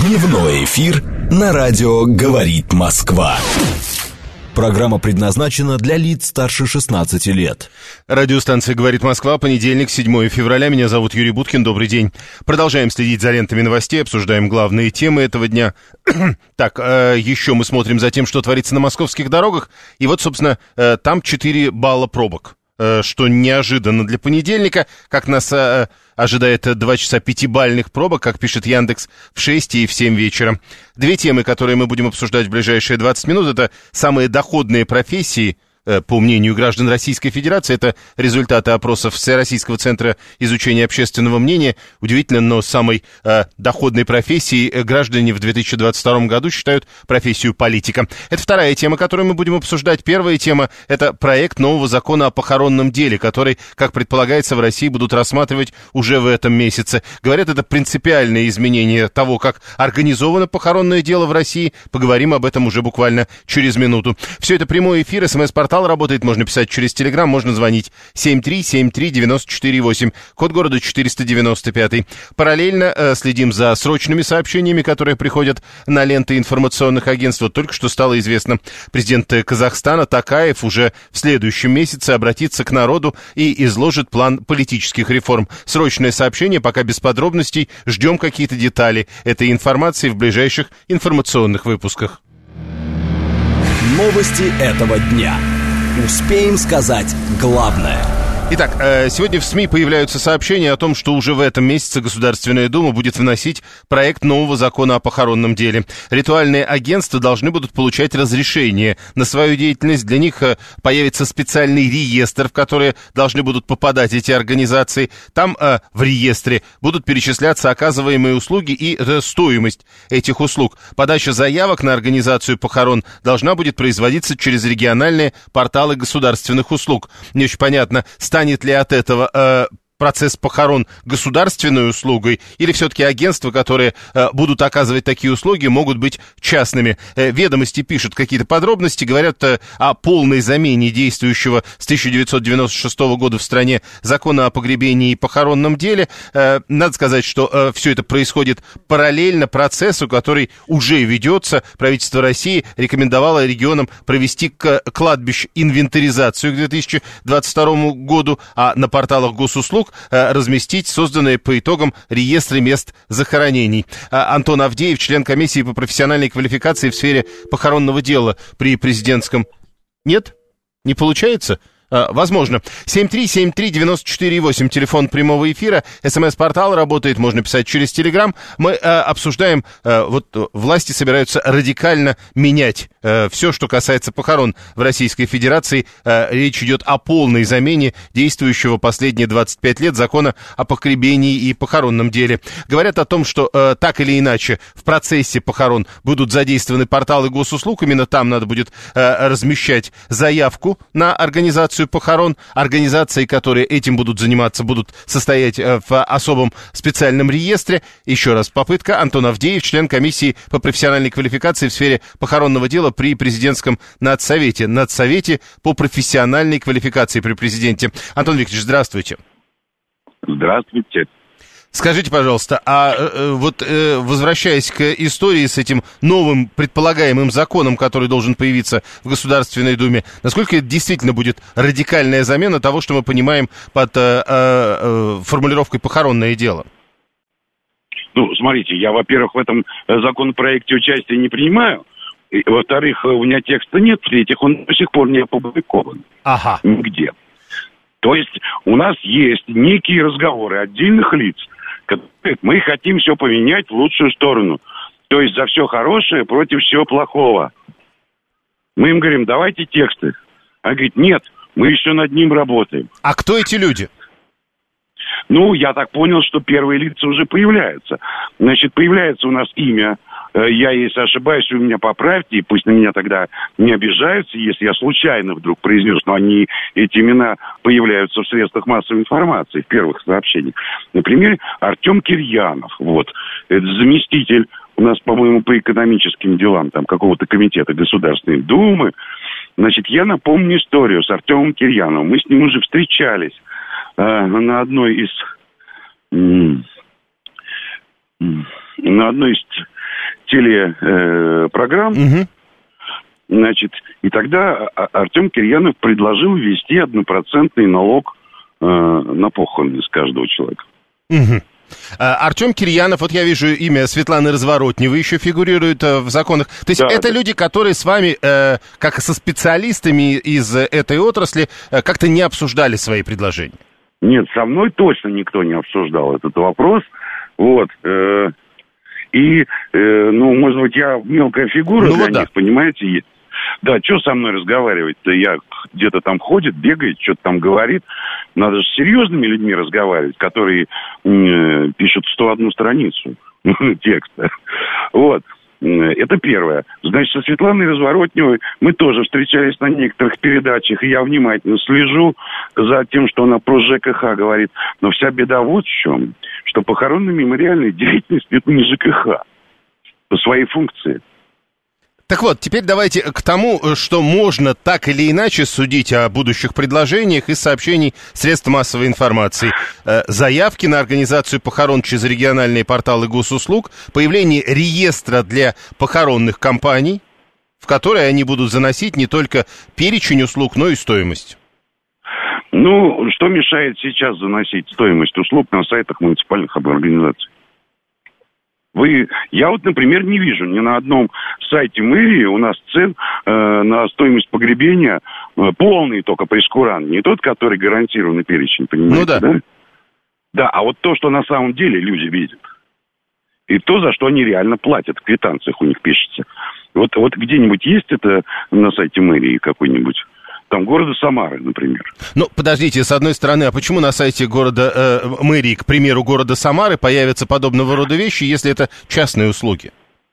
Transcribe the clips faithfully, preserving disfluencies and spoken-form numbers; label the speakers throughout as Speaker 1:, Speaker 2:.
Speaker 1: Дневной эфир на радио «Говорит Москва». Программа предназначена для лиц старше шестнадцати лет.
Speaker 2: Радиостанция «Говорит Москва», понедельник, седьмое февраля. Меня зовут Юрий Буткин. Добрый день. Продолжаем следить за лентами новостей, обсуждаем главные темы этого дня. Так, э, еще мы смотрим за тем, что творится на московских дорогах. И вот, собственно, э, там четыре балла пробок, э, что неожиданно для понедельника. Как нас э, ожидает два часа пятибалльных пробок, как пишет Яндекс, в шесть и в семь вечера. Две темы, которые мы будем обсуждать в ближайшие двадцать минут, это самые доходные профессии, по мнению граждан Российской Федерации. Это результаты опросов Всероссийского центра изучения общественного мнения. Удивительно, но самой э, доходной профессией граждане в две тысячи двадцать втором году считают профессию политика. Это вторая тема, которую мы будем обсуждать. Первая тема – это проект нового закона о похоронном деле, который, как предполагается, в России будут рассматривать уже в этом месяце. Говорят, это принципиальное изменение того, как организовано похоронное дело в России. Поговорим об этом уже буквально через минуту. Все это прямой эфир, смс-портал работает, можно писать через Телеграм, можно звонить семь три семь три девять четыре восемь, код города четыреста девяносто пять. Параллельно э, следим за срочными сообщениями, которые приходят на ленты информационных агентств. Вот только что стало известно, президент Казахстана Токаев уже в следующем месяце обратится к народу и изложит план политических реформ. Срочное сообщение, пока без подробностей, ждем какие-то детали этой информации в ближайших информационных выпусках.
Speaker 1: Новости этого дня. Успеем сказать главное.
Speaker 2: Итак, сегодня в СМИ появляются сообщения о том, что уже в этом месяце Государственная Дума будет вносить проект нового закона о похоронном деле. Ритуальные агентства должны будут получать разрешение на свою деятельность. Для них появится специальный реестр, в который должны будут попадать эти организации. Там в реестре будут перечисляться оказываемые услуги и стоимость этих услуг. Подача заявок на организацию похорон должна будет производиться через региональные порталы государственных услуг. Не очень понятно, станет ли от этого э, процесс похорон государственной услугой, или все-таки агентства, которые э, будут оказывать такие услуги, могут быть частными. Э, Ведомости пишут какие-то подробности, говорят э, о полной замене действующего с тысяча девятьсот девяносто шестого года в стране закона о погребении и похоронном деле. Э, надо сказать, что э, все это происходит параллельно процессу, который уже ведется. Правительство России рекомендовало регионам провести к кладбищ инвентаризацию к две тысячи двадцать второму году, а на порталах госуслуг разместить созданные по итогам реестры мест захоронений. Антон Авдеев, член комиссии по профессиональной квалификации в сфере похоронного дела при президентском... Нет? Не получается? Возможно. семь три семь три девять четыре восемь, телефон прямого эфира, смс-портал работает, можно писать через Телеграм. Мы а, обсуждаем, а, вот власти собираются радикально менять а, все, что касается похорон в Российской Федерации. А, речь идет о полной замене действующего последние двадцать пять лет закона о погребении и похоронном деле. Говорят о том, что а, так или иначе в процессе похорон будут задействованы порталы госуслуг, именно там надо будет а, размещать заявку на организацию похорон. Организации, которые этим будут заниматься, будут состоять в особом специальном реестре. Еще раз попытка. Антон Авдеев, член комиссии по профессиональной квалификации в сфере похоронного дела при президентском Надсовете. Надсовете по профессиональной квалификации при президенте. Антон Викторович, здравствуйте.
Speaker 3: Здравствуйте.
Speaker 2: Скажите, пожалуйста, а э, вот э, возвращаясь к истории с этим новым предполагаемым законом, который должен появиться в Государственной Думе, насколько это действительно будет радикальная замена того, что мы понимаем под э, э, формулировкой «похоронное дело»?
Speaker 3: Ну, смотрите, я, во-первых, в этом законопроекте участия не принимаю. И, во-вторых, у меня текста нет. В-третьих, он до сих пор не опубликован.
Speaker 2: Ага.
Speaker 3: Нигде. То есть у нас есть некие разговоры отдельных лиц, которые мы хотим все поменять в лучшую сторону. То есть за все хорошее против всего плохого. Мы им говорим, давайте тексты. Они говорят, нет, мы еще над ним работаем.
Speaker 2: А кто эти люди?
Speaker 3: Ну, я так понял, что первые лица уже появляются. Значит, появляется у нас имя. Я, если ошибаюсь, вы меня поправьте, и пусть на меня тогда не обижаются, если я случайно вдруг произнес, но они, эти имена появляются в средствах массовой информации, в первых сообщениях. Например, Артем Кирьянов, вот, это заместитель у нас, по-моему, по экономическим делам там какого-то комитета Государственной Думы. Значит, я напомню историю с Артемом Кирьяновым. Мы с ним уже встречались э, на одной из... М- м- на одной из телепрограмм. Угу. Значит, и тогда Артем Кирьянов предложил ввести однопроцентный налог э, на похороны с каждого человека.
Speaker 2: Угу. Артем Кирьянов, вот я вижу имя Светланы Разворотневой еще фигурирует в законах. То есть да, это да. люди, которые с вами, э, как со специалистами из этой отрасли, э, как-то не обсуждали свои предложения?
Speaker 3: Нет, со мной точно никто не обсуждал этот вопрос. Вот. Э, и, э, ну, может быть, я мелкая фигура ну, для вот них, да. понимаете? Да, что со мной разговаривать-то? Я где-то там ходит, бегает, что-то там говорит. Надо же с серьезными людьми разговаривать, которые э, пишут сто одну страницу текста. Вот. Это первое. Значит, со Светланой Разворотневой мы тоже встречались на некоторых передачах, и я внимательно слежу за тем, что она про ЖКХ говорит. Но вся беда вот в чем, что похоронно-мемориальная деятельность – это не ЖКХ по своей функции.
Speaker 2: Так вот, теперь давайте к тому, что можно так или иначе судить о будущих предложениях из сообщений средств массовой информации. Заявки на организацию похорон через региональные порталы госуслуг, появление реестра для похоронных компаний, в который они будут заносить не только перечень услуг, но и стоимость.
Speaker 3: Ну, что мешает сейчас заносить стоимость услуг на сайтах муниципальных организаций? Вы, я вот, например, не вижу ни на одном сайте мэрии у нас цен э, на стоимость погребения э, полный только прейскурант, не тот, который гарантированный перечень, понимаете, ну, да. да? Да, а вот то, что на самом деле люди видят, и то, за что они реально платят, в квитанциях у них пишется. Вот, вот где-нибудь есть это на сайте мэрии какой-нибудь? Там города Самары, например.
Speaker 2: Ну, подождите, с одной стороны, а почему на сайте города, э, мэрии, к примеру, города Самары появятся подобного рода вещи, если это частные услуги?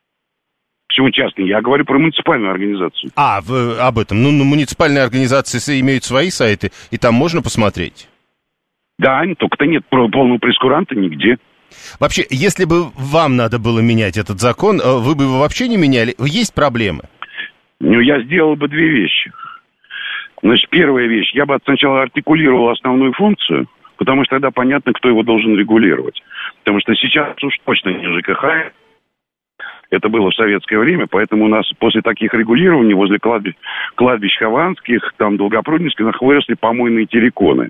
Speaker 3: Почему частные? Я говорю про муниципальную организацию.
Speaker 2: А, в, об этом. Ну, ну, муниципальные организации имеют свои сайты, и там можно посмотреть?
Speaker 3: Да, только-то нет полного прейскуранта нигде.
Speaker 2: Вообще, если бы вам надо было менять этот закон, вы бы его вообще не меняли? Есть проблемы?
Speaker 3: Ну, я сделал бы две вещи. Значит, первая вещь. Я бы сначала артикулировал основную функцию, потому что тогда понятно, кто его должен регулировать. Потому что сейчас уж точно не ЖКХ. Это было в советское время, поэтому у нас после таких регулирований возле кладбищ, кладбищ Хованских, там, Долгопрудненских, выросли помойные терриконы.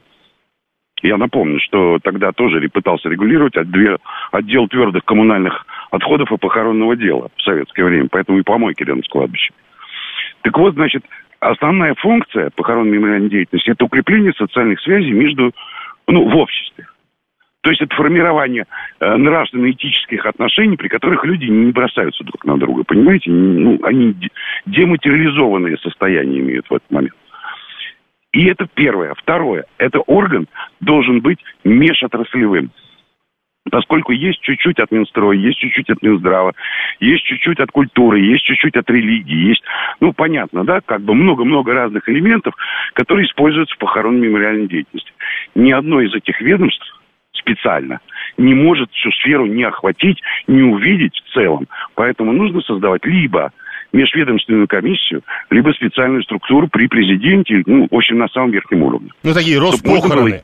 Speaker 3: Я напомню, что тогда тоже пытался регулировать отдел, отдел твердых коммунальных отходов и похоронного дела в советское время, поэтому и помойки рядом с кладбищем. Так вот, значит, основная функция похоронно-мемориальной деятельности – это укрепление социальных связей между, ну, в обществе. То есть это формирование э, нравственно-этических отношений, при которых люди не бросаются друг на друга, понимаете? Ну, они дематериализованные состояния имеют в этот момент. И это первое. Второе. Это орган должен быть межотраслевым. Поскольку есть чуть-чуть от Минстроя, есть чуть-чуть от Минздрава, есть чуть-чуть от культуры, есть чуть-чуть от религии, есть, ну, понятно, да, как бы много-много разных элементов, которые используются в похоронно-мемориальной деятельности. Ни одно из этих ведомств специально не может всю сферу не охватить, не увидеть в целом. Поэтому нужно создавать либо межведомственную комиссию, либо специальную структуру при президенте, ну, в общем, на самом верхнем уровне.
Speaker 2: Ну, такие Роспохороны.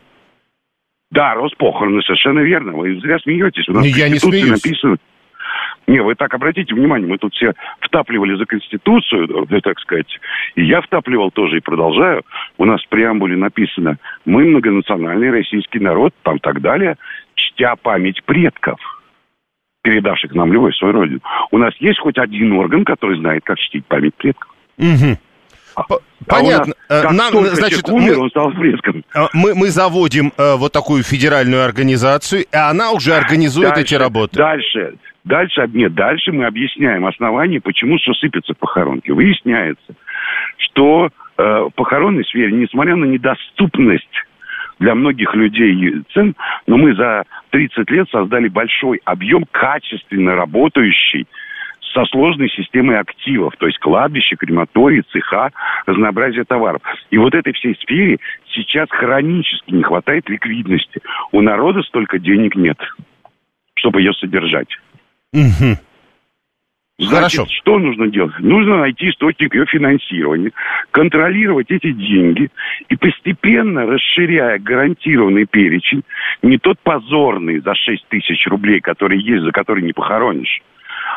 Speaker 3: Да, Роспохороны, совершенно верно. Вы зря смеетесь. У нас
Speaker 2: я не смеюсь.
Speaker 3: Написано. Не, вы так обратите внимание, мы тут все втапливали за Конституцию, так сказать, и я втапливал тоже и продолжаю. У нас в преамбуле написано: мы многонациональный российский народ, там так далее, чтя память предков, передавших нам любовь свою родину. У нас есть хоть один орган, который знает, как чтить память предков.
Speaker 2: Угу. Понятно.
Speaker 3: А нас,
Speaker 2: Нам, значит,
Speaker 3: умер,
Speaker 2: мы,
Speaker 3: он стал предком.
Speaker 2: Мы, мы заводим э, вот такую федеральную организацию, и она уже организует
Speaker 3: дальше,
Speaker 2: эти работы.
Speaker 3: Дальше, дальше, нет, дальше мы объясняем основания, почему что сыпятся похоронки. Выясняется, что э, в похоронной сфере, несмотря на недоступность для многих людей цен, но мы за тридцать лет создали большой объем качественно работающий со сложной системой активов, то есть кладбище, крематории, цеха, разнообразие товаров. И вот этой всей сфере сейчас хронически не хватает ликвидности. У народа столько денег нет, чтобы ее содержать.
Speaker 2: Угу.
Speaker 3: Значит, Хорошо. Что нужно делать? Нужно найти источник ее финансирования, контролировать эти деньги и постепенно, расширяя гарантированный перечень, не тот позорный за шесть тысяч рублей, который есть, за который не похоронишь,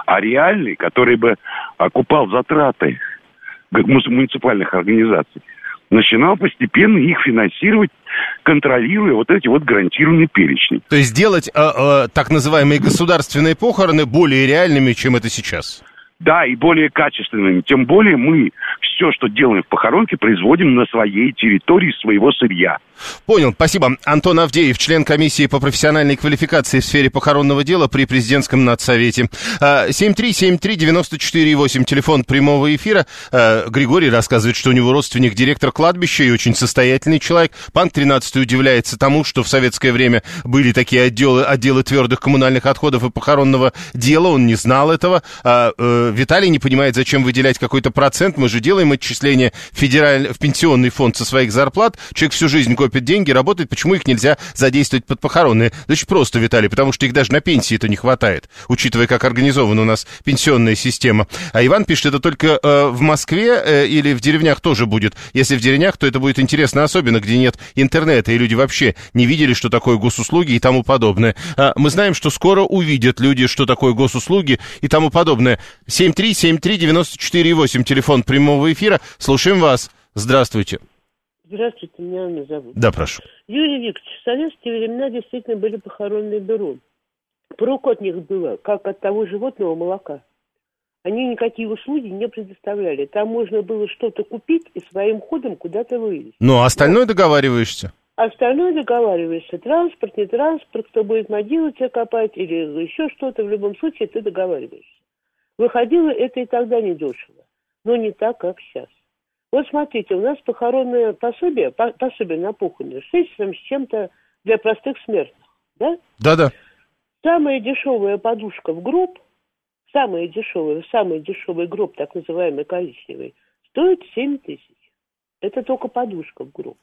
Speaker 3: а реальный, который бы окупал затраты муниципальных организаций, начинал постепенно их финансировать, контролируя вот эти вот гарантированные перечни.
Speaker 2: То есть делать э, э, так называемые государственные похороны более реальными, чем это сейчас?
Speaker 3: Да, и более качественными. Тем более мы все, что делаем в похоронке, производим на своей территории своего сырья.
Speaker 2: Понял, спасибо. Антон Авдеев, член комиссии по профессиональной квалификации в сфере похоронного дела при президентском надсовете. семь три семь три девять четыре восемь, телефон прямого эфира. Григорий рассказывает, что у него родственник директор кладбища и очень состоятельный человек. Пан тринадцатый удивляется тому, что в советское время были такие отделы, отделы твердых коммунальных отходов и похоронного дела. Он не знал этого. Виталий не понимает, зачем выделять какой-то процент. Мы же делаем отчисления в, федераль... в пенсионный фонд со своих зарплат. Человек всю жизнь копит деньги, работает. Почему их нельзя задействовать под похоронные? Очень просто, Виталий, потому что их даже на пенсии-то не хватает, учитывая, как организована у нас пенсионная система. А Иван пишет, это только э, в Москве э, или в деревнях тоже будет. Если в деревнях, то это будет интересно, особенно где нет интернета, и люди вообще не видели, что такое госуслуги и тому подобное. А мы знаем, что скоро увидят люди, что такое госуслуги и тому подобное. семь три семь три девять четыре восемь, телефон прямого эфира. Слушаем вас. Здравствуйте.
Speaker 4: Здравствуйте, меня Анна зовут.
Speaker 2: Да, прошу.
Speaker 4: Юрий Викторович, в советские времена действительно были похоронные бюро. Прок от них было, как от того животного молока. Они никакие услуги не предоставляли. Там можно было что-то купить и своим ходом куда-то вывезти.
Speaker 2: Ну, а остальное Но... договариваешься?
Speaker 4: Остальное договариваешься. Транспорт, не транспорт, кто будет могилу тебе копать или еще что-то. В любом случае ты договариваешься. Выходило это и тогда недешево. Но не так, как сейчас. Вот смотрите, у нас похоронное пособие, пособие на похороны, шесть с чем-то для простых смертных, да?
Speaker 2: Да-да.
Speaker 4: Самая дешевая подушка в гроб, самая дешевая, самый дешевый гроб, так называемый коричневый, стоит семь тысяч. Это только подушка в гроб.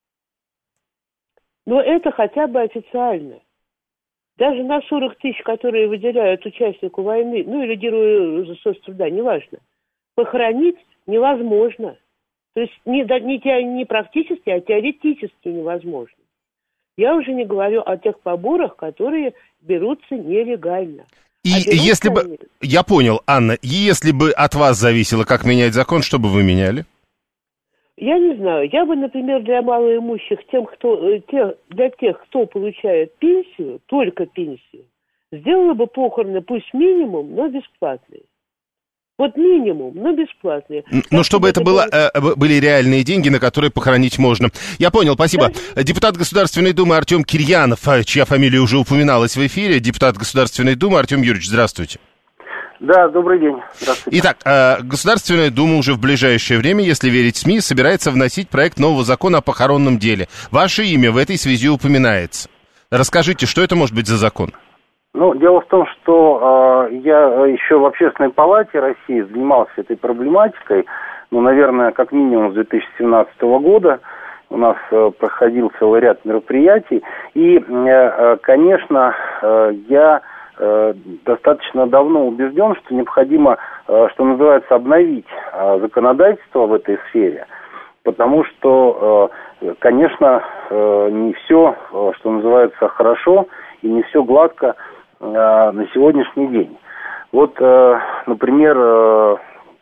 Speaker 4: Но это хотя бы официально. Даже на сорок тысяч, которые выделяют участнику войны, ну или герою соцтруда, неважно, похоронить невозможно. То есть не, не, не практически, а теоретически невозможно. Я уже не говорю о тех поборах, которые берутся нелегально.
Speaker 2: И а если бы... Они... Я понял, Анна, если бы от вас зависело, как менять закон, что бы вы меняли?
Speaker 4: Я не знаю. Я бы, например, для малоимущих, тем, кто, тех, для тех, кто получает пенсию, только пенсию, сделала бы похороны, пусть минимум, но бесплатные. Вот минимум, но бесплатные.
Speaker 2: Ну, чтобы это было, э, были реальные деньги, на которые похоронить можно. Я понял, спасибо. Да? Депутат Государственной Думы Артем Кирьянов, чья фамилия уже упоминалась в эфире, депутат Государственной Думы. Артем Юрьевич, здравствуйте.
Speaker 5: Да, добрый день. Здравствуйте.
Speaker 2: Итак, э, Государственная Дума уже в ближайшее время, если верить СМИ, собирается вносить проект нового закона о похоронном деле. Ваше имя в этой связи упоминается. Расскажите, что это может быть за закон?
Speaker 5: Ну, дело в том, что э, я еще в Общественной палате России занимался этой проблематикой, ну, наверное, как минимум с две тысячи семнадцатого года. У нас э, проходил целый ряд мероприятий. И, э, конечно, э, я э, достаточно давно убежден, что необходимо, э, что называется, обновить э, законодательство в этой сфере. Потому что, э, конечно, э, не все, э, что называется, хорошо и не все гладко на сегодняшний день. Вот, э, например, э,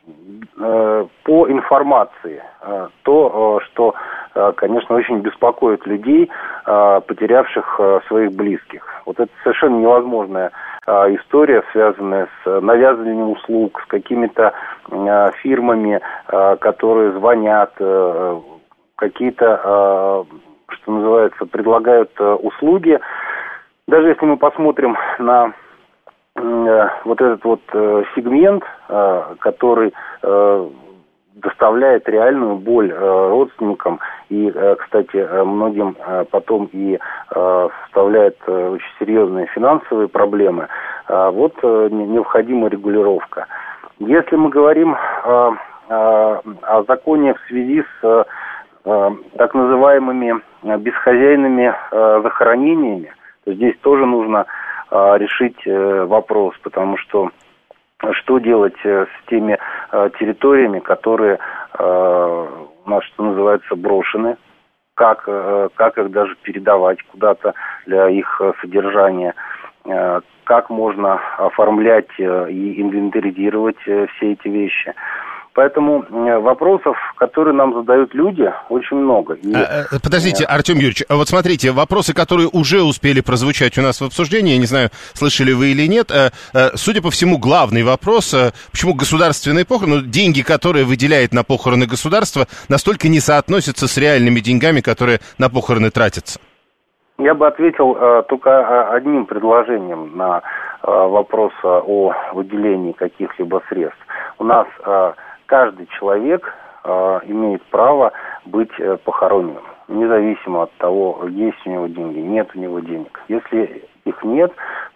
Speaker 5: э, по информации, э, то, э, что, э, конечно, очень беспокоит людей, э, потерявших э, своих близких. Вот это совершенно невозможная э, история, связанная с навязыванием услуг, с какими-то э, фирмами, э, которые звонят, э, какие-то, э, что называется, предлагают э, услуги. Даже если мы посмотрим на э, вот этот вот э, сегмент, э, который э, доставляет реальную боль э, родственникам и, э, кстати, э, многим э, потом и э, составляет э, очень серьезные финансовые проблемы, э, вот э, необходима регулировка. Если мы говорим э, э, о законе в связи с э, так называемыми бесхозяйными э, захоронениями, здесь тоже нужно э, решить э, вопрос, потому что что делать э, с теми э, территориями, которые э, у нас, что называется, брошены, как, э, как их даже передавать куда-то для их э, содержания. как можно оформлять и инвентаризировать все эти вещи. Поэтому вопросов, которые нам задают люди, очень много. И...
Speaker 2: Подождите, Артем Юрьевич, вот смотрите, вопросы, которые уже успели прозвучать у нас в обсуждении, я не знаю, слышали вы или нет, судя по всему, главный вопрос, почему государственные похороны, деньги, которые выделяет на похороны государство, настолько не соотносятся с реальными деньгами, которые на похороны тратятся?
Speaker 5: Я бы ответил э, только одним предложением на э, вопрос о выделении каких-либо средств. У нас э, каждый человек э, имеет право быть э, похороненным, независимо от того, есть у него деньги, нет у него денег. Если их нет,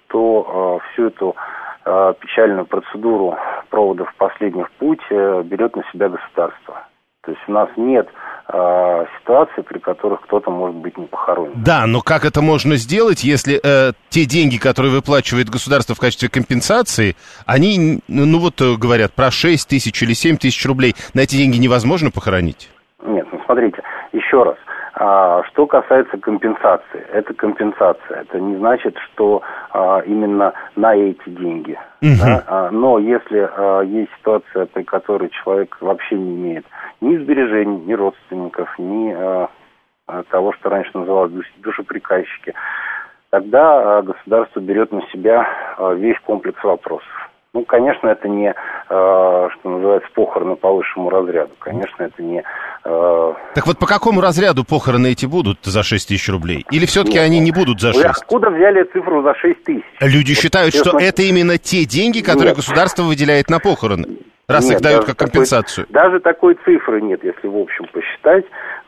Speaker 5: то э, всю эту э, печальную процедуру провода в последний путь э, берет на себя государство. То есть у нас нет э, ситуации, при которых кто-то может быть не похоронен.
Speaker 2: Да, но как это можно сделать, если э, те деньги, которые выплачивает государство в качестве компенсации, они, ну вот говорят, про шесть тысяч или семь тысяч рублей, на эти деньги невозможно похоронить?
Speaker 5: Нет, ну смотрите, еще раз. А, что касается компенсации, это компенсация. Это не значит, что а, именно на эти деньги. Uh-huh. Да? А, но если а, есть ситуация, при которой человек вообще не имеет ни сбережений, ни родственников, ни а, того, что раньше называлось душеприказчики, тогда а, государство берет на себя а, весь комплекс вопросов. Ну, конечно, это не, э, что называется, похороны по высшему разряду. Конечно, это не... Э...
Speaker 2: Так вот, по какому разряду похороны эти будут за шесть тысяч рублей? Или все-таки Нет, они не будут за шесть? Вы
Speaker 5: откуда взяли цифру за шесть тысяч?
Speaker 2: Люди вот, считают, честно... что это именно те деньги, которые Нет. государство выделяет на похороны, раз нет, их дают как компенсацию.
Speaker 5: Такой, даже такой цифры нет, если в общем посчитать.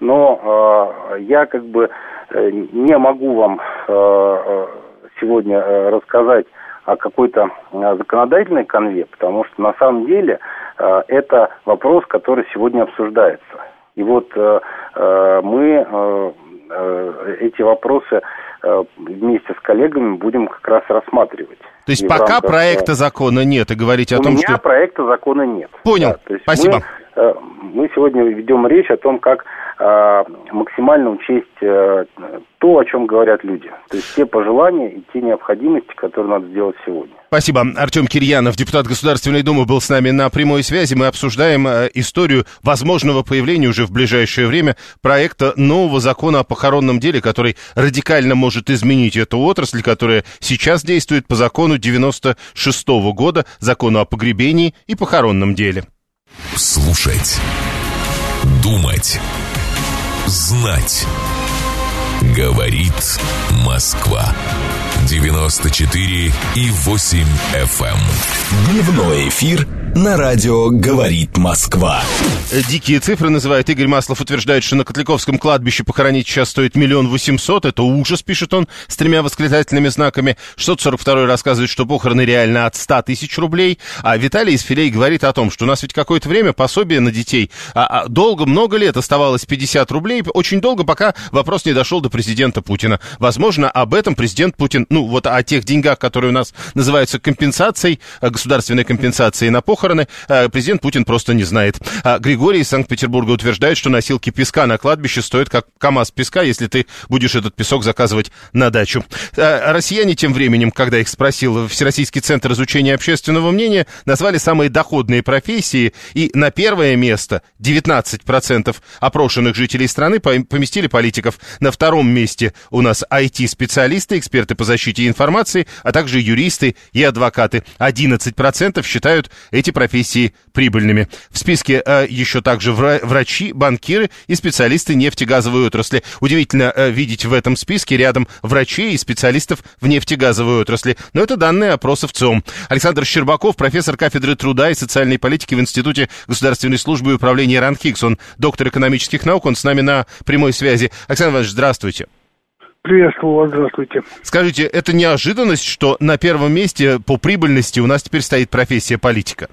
Speaker 5: Но э, я как бы э, не могу вам э, сегодня э, рассказать о какой-то законодательной канве, потому что на самом деле э, это вопрос, который сегодня обсуждается. И вот э, э, мы э, э, эти вопросы э, вместе с коллегами будем как раз рассматривать.
Speaker 2: То есть и пока рамках, проекта закона нет, и говорите о том, что...
Speaker 5: У меня проекта закона нет.
Speaker 2: Понял, да, то есть спасибо.
Speaker 5: Мы, э, мы сегодня ведем речь о том, как э, максимально учесть э, то, о чем говорят люди. То есть те пожелания и те необходимости, которые надо сделать сегодня.
Speaker 2: Спасибо. Артем Кирьянов, депутат Государственной Думы, был с нами на прямой связи. Мы обсуждаем э, историю возможного появления уже в ближайшее время проекта нового закона о похоронном деле, который радикально может изменить эту отрасль, которая сейчас действует по закону девяносто шестого года, закону о погребении и похоронном деле.
Speaker 1: Слушать, думать, знать. Говорит Москва. девяносто четыре и восемь эф эм. Дневной эфир на радио «Говорит Москва».
Speaker 2: Дикие цифры называет Игорь Маслов, утверждает, что на Котляковском кладбище похоронить сейчас стоит миллион восемьсот. Это ужас, пишет он, с тремя восклицательными знаками. шестьсот сорок второй рассказывает, что похороны реально от ста тысяч рублей. А Виталий из Филей говорит о том, что у нас ведь какое-то время пособие на детей а, а долго, много лет оставалось пятьдесят рублей. Очень долго, пока вопрос не дошел до президента Путина. Возможно, об этом президент Путин, ну вот о тех деньгах, которые у нас называются компенсацией, государственной компенсацией на похороны, президент Путин просто не знает. Григорий из Санкт-Петербурга утверждает, что носилки песка на кладбище стоят как КАМАЗ песка, если ты будешь этот песок заказывать на дачу. Россияне тем временем, когда их спросил Всероссийский центр изучения общественного мнения, назвали самые доходные профессии, и на первое место девятнадцать процентов опрошенных жителей страны поместили политиков. На втором месте у нас ай ти-специалисты, эксперты по защите информации, а также юристы и адвокаты. одиннадцать процентов считают эти профессии прибыльными. В списке э, еще также врачи, банкиры и специалисты нефтегазовой отрасли. Удивительно э, видеть в этом списке рядом врачей и специалистов в нефтегазовой отрасли. Но это данные опроса ВЦИОМ. Александр Щербаков, профессор кафедры труда и социальной политики в Институте государственной службы и управления РАНХИКС. Он доктор экономических наук, он с нами на прямой связи. Александр Иванович, здравствуйте.
Speaker 6: Приветствую вас, здравствуйте.
Speaker 2: Скажите, это неожиданность, что на первом месте по прибыльности у нас теперь стоит профессия политика?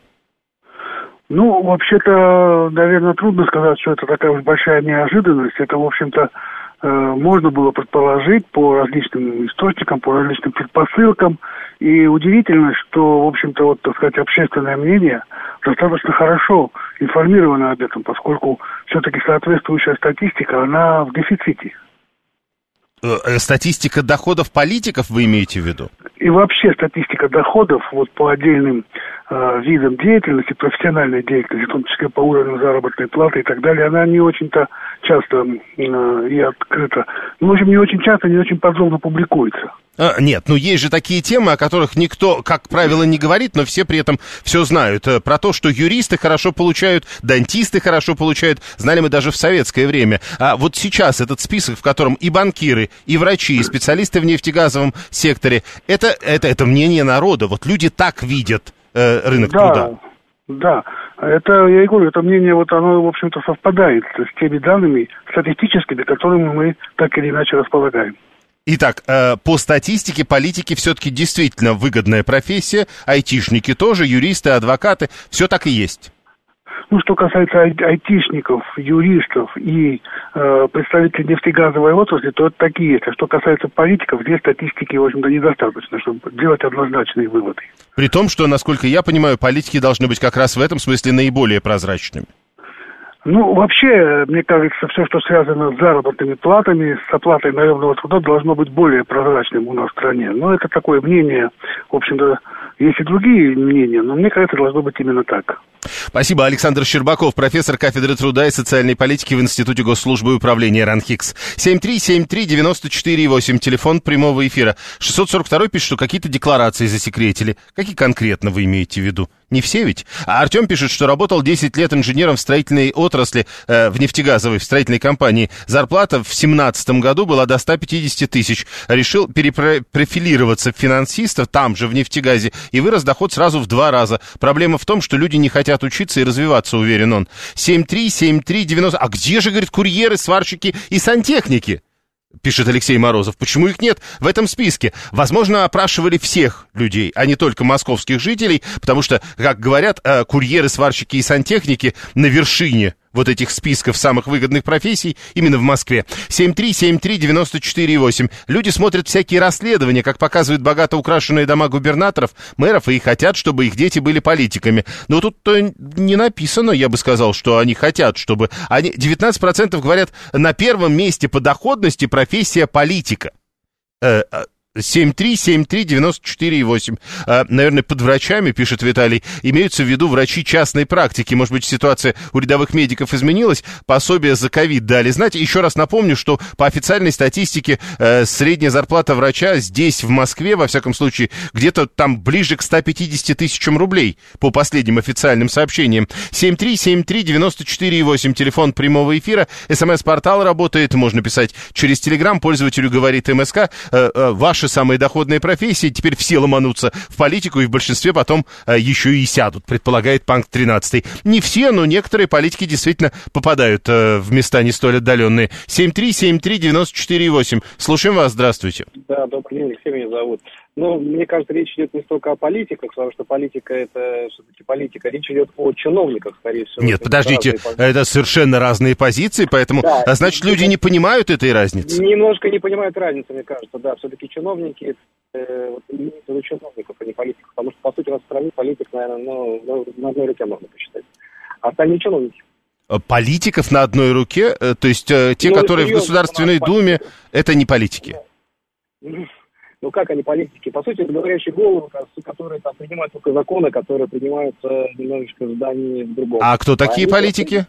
Speaker 6: Ну, вообще-то, наверное, трудно сказать, что это такая уж большая неожиданность. Это, в общем-то, э, можно было предположить по различным источникам, по различным предпосылкам. И удивительно, что, в общем-то, вот, так сказать, общественное мнение достаточно хорошо информировано об этом, поскольку все-таки соответствующая статистика, она в дефиците.
Speaker 2: Э, статистика доходов политиков вы имеете в виду?
Speaker 6: И вообще статистика доходов вот по отдельным э, видам деятельности, профессиональной деятельности, в том числе по уровню заработной платы и так далее, она не очень-то часто э, и открыто, ну, в общем, не очень часто, не очень подробно публикуется.
Speaker 2: А, нет, ну есть же такие темы, о которых никто, как правило, не говорит, но все при этом все знают. Про то, что юристы хорошо получают, дантисты хорошо получают, знали мы даже в советское время. А вот сейчас этот список, в котором и банкиры, и врачи, и специалисты в нефтегазовом секторе, это, это, это мнение народа. Вот люди так видят э, рынок
Speaker 6: да,
Speaker 2: труда.
Speaker 6: Да, это, я и говорю, это мнение, вот оно, в общем-то, совпадает с теми данными статистическими, которыми мы так или иначе располагаем.
Speaker 2: Итак, э, по статистике политики все-таки действительно выгодная профессия, айтишники тоже, юристы, адвокаты, все так и есть.
Speaker 6: Ну, что касается ай- айтишников, юристов и э, представителей нефтегазовой отрасли, то это такие есть. А что касается политиков, здесь статистики, в общем-то, недостаточно, чтобы делать однозначные выводы.
Speaker 2: При том, что, насколько я понимаю, политики должны быть как раз в этом смысле наиболее прозрачными.
Speaker 6: Ну, вообще, мне кажется, все, что связано с заработными платами, с оплатой наемного труда, должно быть более прозрачным у нас в стране. Но это такое мнение, в общем-то, есть и другие мнения, но мне кажется, должно быть именно так.
Speaker 2: Спасибо. Александр Щербаков, профессор кафедры труда и социальной политики в Институте госслужбы и управления РАНХИКС. семь три семь три девять четыре восемь, телефон прямого эфира. шестьсот сорок два пишет, что какие-то декларации засекретили. Какие конкретно вы имеете в виду? Не все ведь? А Артем пишет, что работал десять лет инженером в строительной отрасли, э, в нефтегазовой, в строительной компании. Зарплата в семнадцатом году была до ста пятидесяти тысяч. Решил перепрофилироваться в финансиста там же, в нефтегазе, и вырос доход сразу в два раза. Проблема в том, что люди не хотят учиться и развиваться, уверен он. семь три семь три девяносто... А где же, говорит, курьеры, сварщики и сантехники? Пишет Алексей Морозов. Почему их нет в этом списке? Возможно, опрашивали всех людей, а не только московских жителей, потому что, как говорят, курьеры, сварщики и сантехники на вершине вот этих списков самых выгодных профессий именно в Москве. семь три семь три девять четыре восемь. Люди смотрят всякие расследования, как показывают богато украшенные дома губернаторов, мэров, и хотят, чтобы их дети были политиками. Но тут-то не написано, я бы сказал, что они хотят, чтобы... Они... девятнадцать процентов говорят, на первом месте по доходности профессия политика. Э, семь три семь три девять четыре восемь. А, наверное, под врачами, пишет Виталий, имеются в виду врачи частной практики. Может быть, ситуация у рядовых медиков изменилась, пособие за ковид дали. Знаете, еще раз напомню, что по официальной статистике э, средняя зарплата врача здесь, в Москве, во всяком случае, где-то там ближе к ста пятидесяти тысячам рублей по последним официальным сообщениям. семь три семь три девять четыре восемь, телефон прямого эфира, СМС-портал работает, можно писать через Телеграм, пользователю говорит МСК, э, э, ваш самые доходные профессии, теперь все ломанутся в политику и в большинстве потом а, еще и сядут, предполагает Панк тринадцать. Не все, но некоторые политики действительно попадают а, в места не столь отдаленные. семь три семь три девять четыре восемь. Слушаем вас, здравствуйте.
Speaker 7: Да, добрый день, Алексей меня зовут. Ну, мне кажется, речь идет не столько о политиках, потому что политика — это все-таки политика. Речь идет о чиновниках, скорее всего.
Speaker 2: Нет, подождите, это совершенно разные позиции, поэтому, да, а значит, люди не понимают этой разницы?
Speaker 7: Немножко не понимают разницы, мне кажется, да. Все-таки чиновники, э, вот, имеют в виду чиновников, а не политиков. Потому что, по сути, у нас в стране политик, наверное, ну, на одной руке можно посчитать. А остальные чиновники.
Speaker 2: Политиков на одной руке? То есть те, ну, которые серьезно, в Государственной Думе, это не политики?
Speaker 7: Да. Ну, как они политики? По сути, это говорящие головы, которые там принимают только законы, которые принимаются немножечко в здании в другом.
Speaker 2: А кто такие а политики?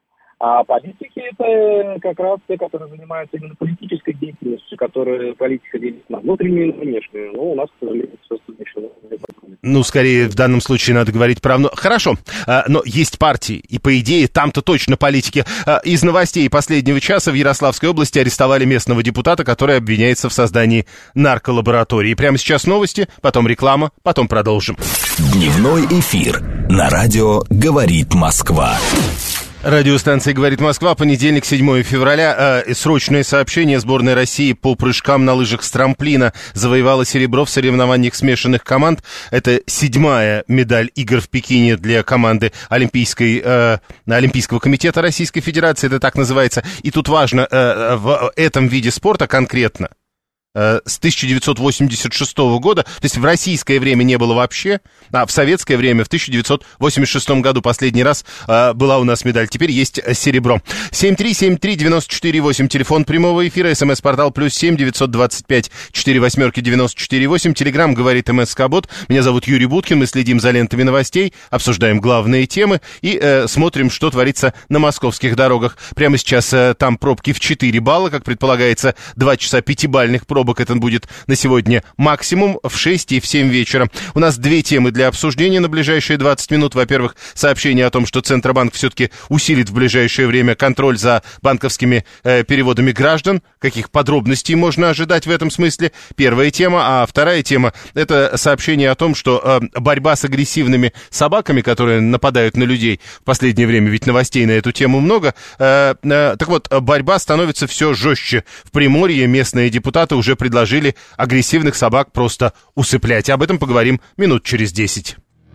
Speaker 7: А политики — это как раз те, которые занимаются именно политической деятельностью, которые политика делит на внутреннюю и на внешнюю. Ну, у нас, к сожалению, все еще...
Speaker 2: Ну, скорее, в данном случае надо говорить про... Хорошо, но есть партии, и, по идее, там-то точно политики. Из новостей последнего часа в Ярославской области арестовали местного депутата, который обвиняется в создании нарколаборатории. Прямо сейчас новости, потом реклама, потом продолжим.
Speaker 1: Дневной эфир на радио «Говорит Москва».
Speaker 2: Радиостанция «Говорит Москва», понедельник, седьмого февраля. Э, срочное сообщение. Сборная России по прыжкам на лыжах с трамплина завоевала серебро в соревнованиях смешанных команд. Это седьмая медаль игр в Пекине для команды Олимпийской, э, Олимпийского комитета Российской Федерации. Это так называется. И тут важно, э, в этом виде спорта конкретно с тысяча девятьсот восемьдесят шестого года, то есть в российское время не было вообще, а в советское время в тысяча девятьсот восемьдесят шестом году последний раз э, была у нас медаль, теперь есть серебро. семь три семь три девять четыре восемь, телефон прямого эфира, смс-портал плюс семь девятьсот двадцать пять четыре восьмерки девяносто четыре восемь, телеграмм говорит МСК-бот, меня зовут Юрий Буткин, мы следим за лентами новостей, обсуждаем главные темы и э, смотрим, что творится на московских дорогах. Прямо сейчас э, там пробки в четыре балла, как предполагается, два часа пятибалльных пробок. Это будет на сегодня максимум в шесть и в семь вечера. У нас две темы для обсуждения на ближайшие двадцать минут. Во-первых, сообщение о том, что Центробанк все-таки усилит в ближайшее время контроль за банковскими э, переводами граждан. Каких подробностей можно ожидать в этом смысле? Первая тема. А вторая тема — это сообщение о том, что э, борьба с агрессивными собаками, которые нападают на людей в последнее время, ведь новостей на эту тему много. Э, э, так вот, борьба становится все жестче. В Приморье местные депутаты уже предложили агрессивных собак просто усыплять. Об этом поговорим минут через десять.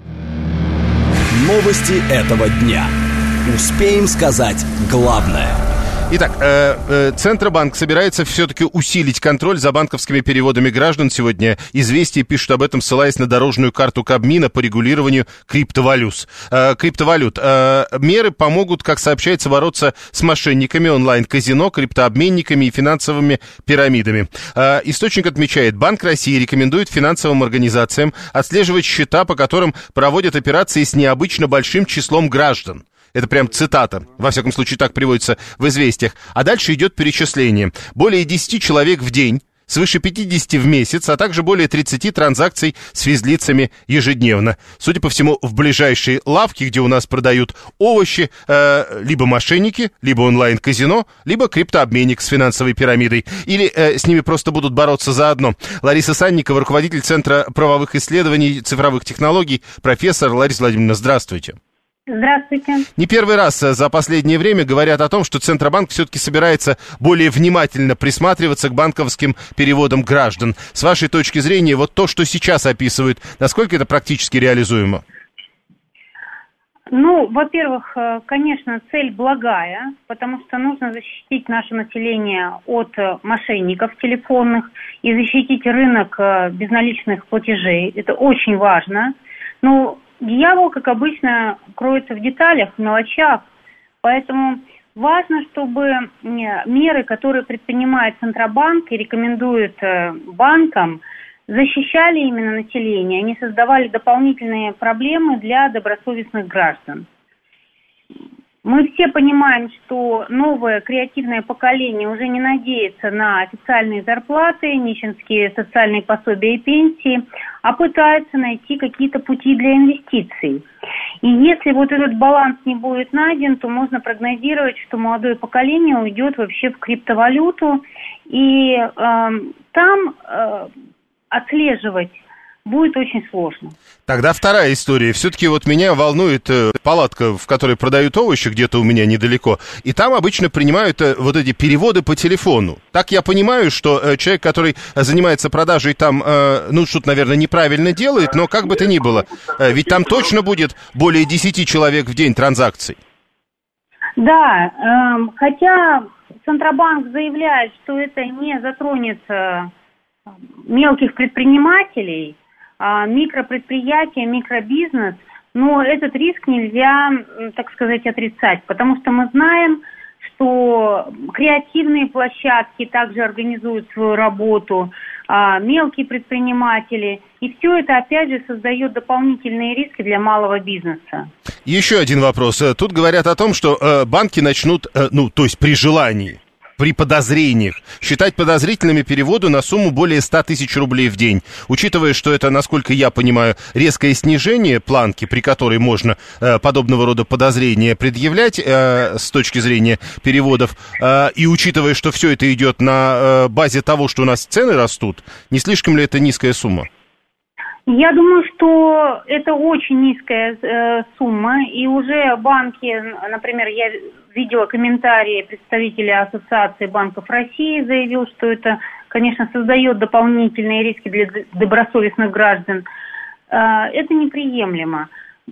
Speaker 1: Новости этого дня. Успеем сказать главное.
Speaker 2: Итак, э, э, Центробанк собирается все-таки усилить контроль за банковскими переводами граждан. Сегодня «Известия» пишут об этом, ссылаясь на дорожную карту Кабмина по регулированию криптовалют. Э, криптовалют. Э, меры помогут, как сообщается, бороться с мошенниками, онлайн-казино, криптообменниками и финансовыми пирамидами. Э, источник отмечает, Банк России рекомендует финансовым организациям отслеживать счета, по которым проводят операции с необычно большим числом граждан. Это прям цитата, во всяком случае так приводится в «Известиях». А дальше идет перечисление. Более десяти человек в день, свыше пятидесяти в месяц, а также более тридцати транзакций с физлицами ежедневно. Судя по всему, в ближайшие лавки, где у нас продают овощи, э, либо мошенники, либо онлайн-казино, либо криптообменник с финансовой пирамидой. Или э, с ними просто будут бороться заодно. Лариса Санникова, руководитель Центра правовых исследований цифровых технологий, профессор. Лариса Владимировна, здравствуйте.
Speaker 8: Здравствуйте.
Speaker 2: Не первый раз за последнее время говорят о том, что Центробанк все-таки собирается более внимательно присматриваться к банковским переводам граждан. С вашей точки зрения, вот то, что сейчас описывают, насколько это практически реализуемо?
Speaker 8: Ну, во-первых, конечно, цель благая, потому что нужно защитить наше население от мошенников телефонных и защитить рынок безналичных платежей. Это очень важно. Ну, дьявол, как обычно, кроется в деталях, в мелочах, поэтому важно, чтобы меры, которые предпринимает Центробанк и рекомендует банкам, защищали именно население, а не создавали дополнительные проблемы для добросовестных граждан. Мы все понимаем, что новое креативное поколение уже не надеется на официальные зарплаты, нищенские социальные пособия и пенсии, а пытается найти какие-то пути для инвестиций. И если вот этот баланс не будет найден, то можно прогнозировать, что молодое поколение уйдет вообще в криптовалюту, и э, там э, отслеживать будет очень сложно.
Speaker 2: Тогда вторая история. Все-таки вот меня волнует э, палатка, в которой продают овощи, где-то у меня недалеко. И там обычно принимают э, вот эти переводы по телефону. Так я понимаю, что э, человек, который занимается продажей там, э, ну, что-то, наверное, неправильно делает, но как бы то ни было, э, ведь там точно будет более десяти человек в день транзакций.
Speaker 8: Да, э, хотя Центробанк заявляет, что это не затронет э, мелких предпринимателей, микропредприятия, микробизнес, но этот риск нельзя, так сказать, отрицать, потому что мы знаем, что креативные площадки также организуют свою работу, мелкие предприниматели, и все это, опять же, создает дополнительные риски для малого бизнеса.
Speaker 2: Еще один вопрос. Тут говорят о том, что банки начнут, ну, то есть при желании, при подозрениях считать подозрительными переводы на сумму более ста тысяч рублей в день. Учитывая, что это, насколько я понимаю, резкое снижение планки, при которой можно э, подобного рода подозрения предъявлять э, с точки зрения переводов, э, и учитывая, что все это идет на э, базе того, что у нас цены растут, не слишком ли это низкая сумма?
Speaker 8: Я думаю, что это очень низкая э, сумма, и уже банки, например, я видела комментарии представителя Ассоциации банков России, заявил, что это, конечно, создает дополнительные риски для добросовестных граждан. Э, это неприемлемо.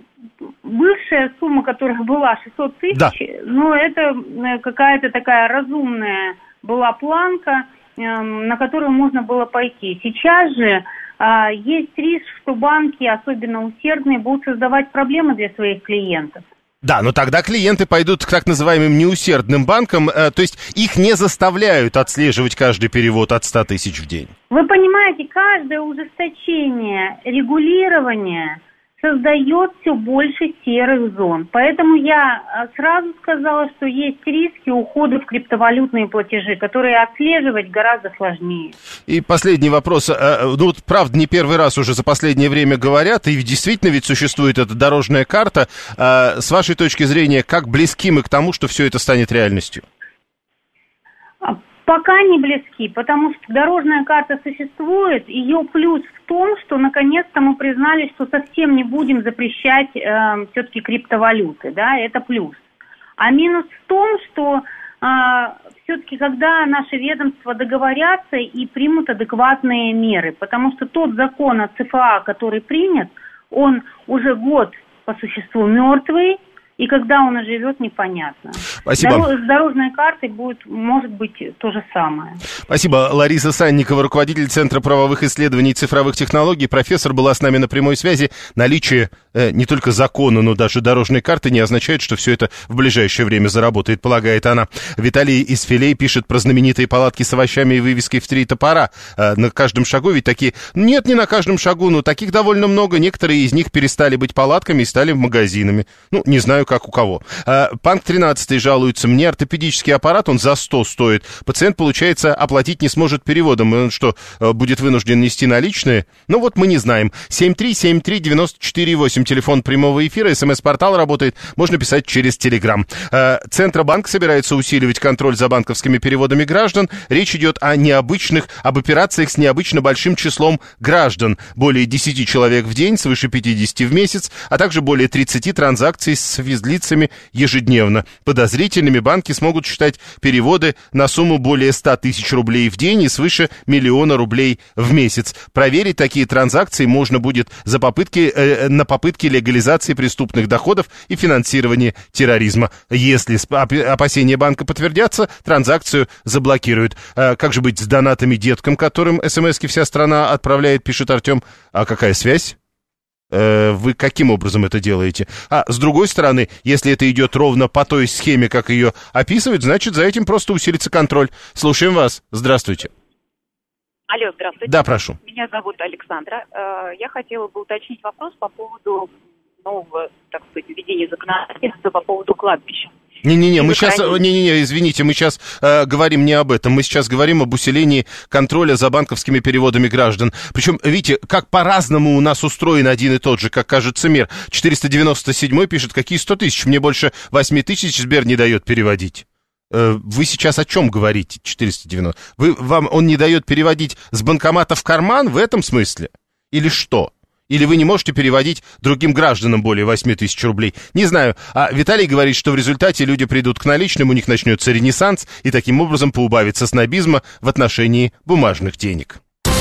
Speaker 8: Бывшая сумма, которая была шестьсот тысяч, да. Ну, это какая-то такая разумная была планка. на которую можно было пойти. Сейчас же есть риск, что банки, особенно усердные, будут создавать проблемы для своих клиентов.
Speaker 2: Да, но тогда клиенты пойдут к так называемым неусердным банкам, э, то есть их не заставляют отслеживать каждый перевод от ста тысяч в день.
Speaker 8: Вы понимаете, каждое ужесточение регулирования создает все больше серых зон. Поэтому я сразу сказала, что есть риски ухода в криптовалютные платежи, которые отслеживать гораздо сложнее.
Speaker 2: И последний вопрос. Ну, вот, правда, не первый раз уже за последнее время говорят, и действительно ведь существует эта дорожная карта. С вашей точки зрения, как близки мы к тому, что все это станет реальностью?
Speaker 8: Пока не близки, потому что дорожная карта существует. Ее плюс в том, что наконец-то мы признали, что совсем не будем запрещать э, все-таки криптовалюты, да, это плюс. А минус в том, что э, все-таки когда наши ведомства договорятся и примут адекватные меры, потому что тот закон о ЦФА, который принят, он уже год по существу мертвый. И когда он оживет, непонятно.
Speaker 2: Спасибо.
Speaker 8: Дорож, с дорожной картой будет, может быть, то же самое.
Speaker 2: Спасибо. Лариса Санникова, руководитель Центра правовых исследований и цифровых технологий. Профессор была с нами на прямой связи. Наличие э, не только закона, но даже дорожной карты не означает, что все это в ближайшее время заработает, полагает она. Виталий из Филей пишет про знаменитые палатки с овощами и вывеской в три топора. Э, на каждом шагу ведь такие... Нет, не на каждом шагу, но таких довольно много. Некоторые из них перестали быть палатками и стали магазинами. Ну, не знаю, как у кого. Панк тринадцатый жалуется, мне ортопедический аппарат, он за сто стоит. Пациент, получается, оплатить не сможет переводом. Он что, будет вынужден нести наличные? Ну вот мы не знаем. семь три семь три девять четыре восемь, телефон прямого эфира, смс-портал работает, можно писать через Телеграм. Центробанк собирается усиливать контроль за банковскими переводами граждан. Речь идет о необычных, об операциях с необычно большим числом граждан. Более десяти человек в день, свыше пятидесяти в месяц, а также более тридцати транзакций с физлицами ежедневно. Подозрительными банки смогут считать переводы на сумму более ста тысяч рублей в день и свыше миллиона рублей в месяц. Проверить такие транзакции можно будет за попытки, э, на попытки легализации преступных доходов и финансирования терроризма. Если опасения банка подтвердятся, транзакцию заблокируют. А как же быть с донатами деткам, которым смс-ки вся страна отправляет, пишет Артем. А какая связь? Вы каким образом это делаете? А с другой стороны, если это идет ровно по той схеме, как ее описывают, значит, за этим просто усилится контроль. Слушаем вас. Здравствуйте.
Speaker 9: Алло, здравствуйте.
Speaker 2: Да, прошу.
Speaker 9: Меня зовут Александра. Я хотела бы уточнить вопрос по поводу нового, так сказать, введения законодательства по поводу кладбища.
Speaker 2: Не-не-не, мы сейчас, не-не-не, извините, мы сейчас э, говорим не об этом, мы сейчас говорим об усилении контроля за банковскими переводами граждан. Причем, видите, как по-разному у нас устроен один и тот же, как кажется, мир. четыреста девяносто седьмой пишет, какие сто тысяч, мне больше восемь тысяч Сбер не дает переводить. Э, вы сейчас о чем говорите, четыреста девяносто? Вы, вам он не дает переводить с банкомата в карман в этом смысле? Или что? Или вы не можете переводить другим гражданам более восемь тысяч рублей? Не знаю. А Виталий говорит, что в результате люди придут к наличным, у них начнется ренессанс, и таким образом поубавится снобизма в отношении бумажных денег.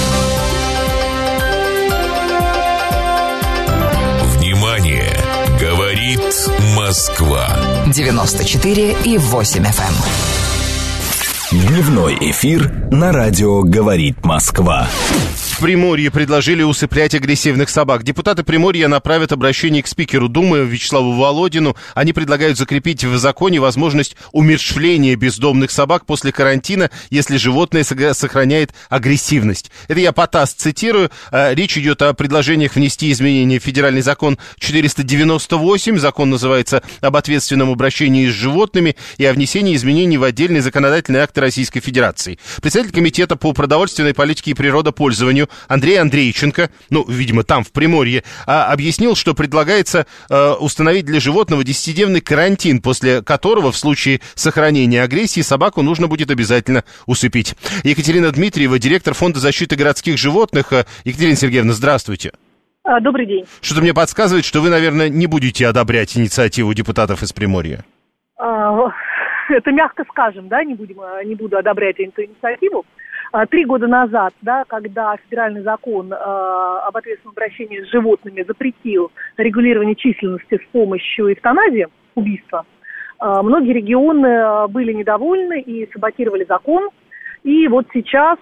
Speaker 1: Внимание! Говорит Москва.
Speaker 10: девяносто четыре и восемь эф эм.
Speaker 1: Дневной эфир на радио «Говорит Москва».
Speaker 2: В Приморье предложили усыплять агрессивных собак. Депутаты Приморья направят обращение к спикеру Думы Вячеславу Володину. Они предлагают закрепить в законе возможность умерщвления бездомных собак после карантина, если животное сохраняет агрессивность. Это я ПАТАС цитирую. Речь идет о предложениях внести изменения в федеральный закон четыреста девяносто восемь. Закон называется «Об ответственном обращении с животными» и о внесении изменений в отдельные законодательные акты Российской Федерации. Председатель комитета по продовольственной политике и природопользованию Андрей Андрейченко, ну, видимо, там, в Приморье, а, объяснил, что предлагается а, установить для животного десятидневный карантин, после которого в случае сохранения агрессии собаку нужно будет обязательно усыпить. Екатерина Дмитриева, директор Фонда защиты городских животных. Екатерина Сергеевна, здравствуйте.
Speaker 11: Добрый день.
Speaker 2: Что-то мне подсказывает, что вы, наверное, не будете одобрять инициативу депутатов из Приморья.
Speaker 11: Это мягко скажем, да, не, будем, не буду одобрять эту инициативу. Три года назад, да, когда федеральный закон э, об ответственном обращении с животными запретил регулирование численности с помощью эвтаназии, убийства, э, многие регионы были недовольны и саботировали закон. И вот сейчас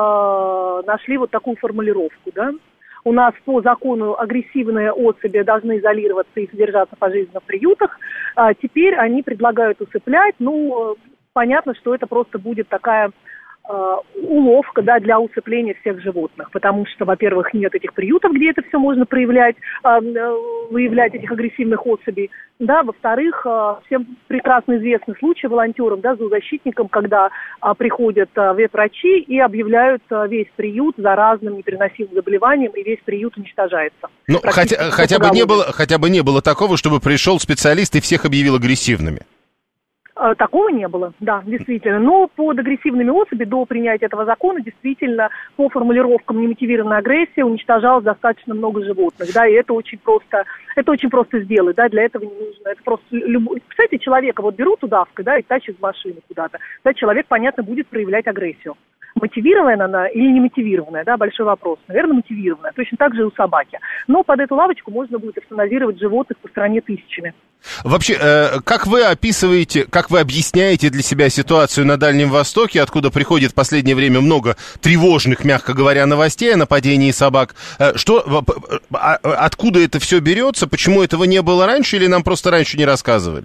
Speaker 11: э, нашли вот такую формулировку, да. У нас по закону агрессивные особи должны изолироваться и содержаться пожизненно в приютах. А теперь они предлагают усыплять. Ну, понятно, что это просто будет такая э, уловка, да, для усыпления всех животных. Потому что, во-первых, нет этих приютов, где это все можно проявлять, э, выявлять этих агрессивных особей. Да, во-вторых, э, всем прекрасно известны случаи волонтерам, да, зоозащитникам, когда э, приходят э, ветврачи и объявляют э, весь приют заразным, непереносимым заболеванием, и весь приют уничтожается.
Speaker 2: Ну, хотя, хотя, бы не было, хотя бы не было такого, чтобы пришел специалист и всех объявил агрессивными.
Speaker 11: Такого не было, да, действительно. Но под агрессивными особями до принятия этого закона действительно по формулировкам немотивированная агрессия уничтожалось достаточно много животных, да, и это очень просто, это очень просто сделать, да, для этого не нужно, это просто любой... Кстати, человека вот берут удавкой, да, и тащат в машину куда-то, да, человек, понятно, будет проявлять агрессию. Мотивированная она или не мотивированная, да, большой вопрос. Наверное, мотивированная, точно так же и у собаки. Но под эту лавочку можно будет эвтаназировать животных по стране тысячами.
Speaker 2: Вообще, э, как вы описываете, как вы объясняете для себя ситуацию на Дальнем Востоке, откуда приходит в последнее время много тревожных, мягко говоря, новостей о нападении собак? Э, что, э, э, откуда это все берется? Почему этого не было раньше или нам просто раньше не рассказывали?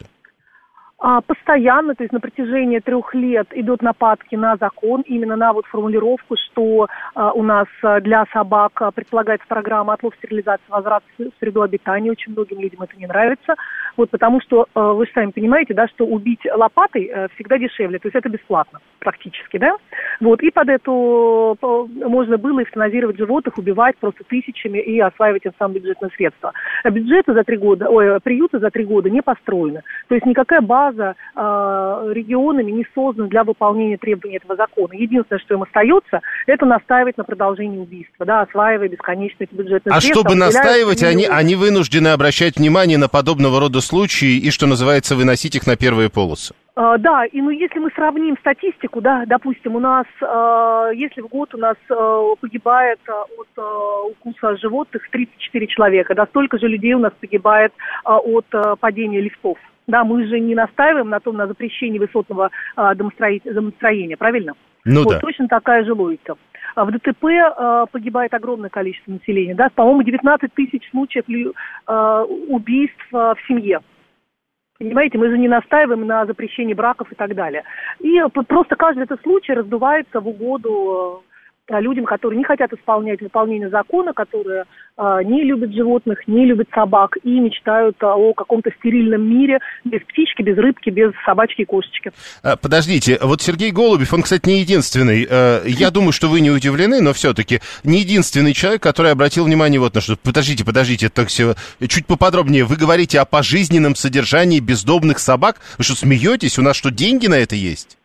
Speaker 11: Постоянно, то есть на протяжении трех лет идут нападки на закон, именно на вот формулировку, что а, у нас для собак предполагается программа отлов, стерилизации, возврат в среду обитания. Очень многим людям это не нравится. Вот потому что а, вы же сами понимаете, да, что убить лопатой а, всегда дешевле, то есть это бесплатно практически, да. Вот, и под эту по, можно было эвтаназировать животных, убивать просто тысячами и осваивать тем самым бюджетные средства. А бюджеты за три года, ой, приюты за три года не построены. То есть никакая база регионами не создан для выполнения требований этого закона. Единственное, что им остается, это настаивать на продолжении убийства, да, осваивая бесконечно эти бюджетные
Speaker 2: а
Speaker 11: средства.
Speaker 2: А чтобы настаивать, они, они вынуждены обращать внимание на подобного рода случаи и, что называется, выносить их на первые полосы.
Speaker 11: Uh, да, и ну если мы сравним статистику, да, допустим, у нас, uh, если в год у нас uh, погибает uh, от uh, укуса животных тридцать четыре человека, да, столько же людей у нас погибает uh, от uh, падения лифтов. Да, мы же не настаиваем на том, на запрещении высотного uh, домостроения, домостроения, правильно?
Speaker 2: Ну
Speaker 11: вот,
Speaker 2: да.
Speaker 11: Точно такая же логика. В ДТП uh, погибает огромное количество населения, да, по-моему, девятнадцать тысяч случаев uh, убийств uh, в семье. Понимаете, мы же не настаиваем на запрещении браков и так далее. И просто каждый этот случай раздувается в угоду людям, которые не хотят исполнять выполнение закона, которые а, не любят животных, не любят собак и мечтают а, о каком-то стерильном мире без птички, без рыбки, без собачки и кошечки.
Speaker 2: Подождите, вот Сергей Голубев, он, кстати, не единственный, я думаю, что вы не удивлены, но все-таки не единственный человек, который обратил внимание вот на что. Подождите, подождите, так все, чуть поподробнее. Вы говорите о пожизненном содержании бездомных собак. Вы что, смеетесь? У нас что, деньги на это есть?